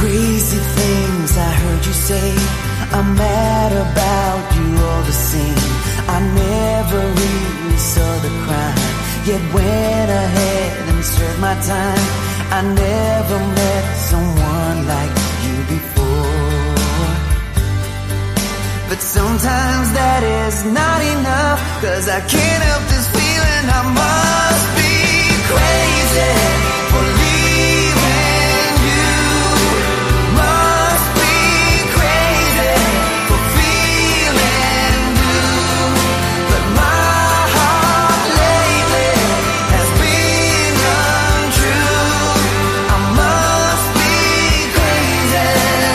Crazy things I heard you say, I'm mad about you all the same. I never really saw the crime, yet went ahead and served my time. I never met someone like you before. But sometimes that is not enough, 'cause I can't help this feeling I must be crazy for leaving you. Must be crazy for feeling blue. But my heart lately has been untrue. I must be crazy,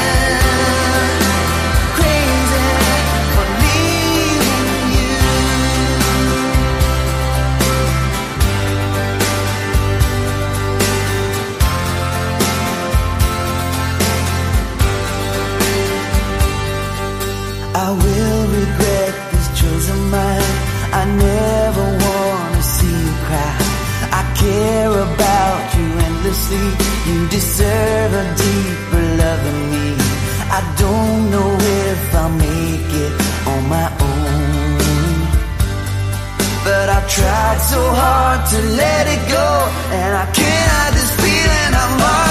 crazy for leaving you. I will regret this choice of mine. I never wanna see you cry. I care about you endlessly. You deserve a deeper love than me. I don't know if I'll make it on my own, but I tried so hard to let it go, and I can't hide this feeling I must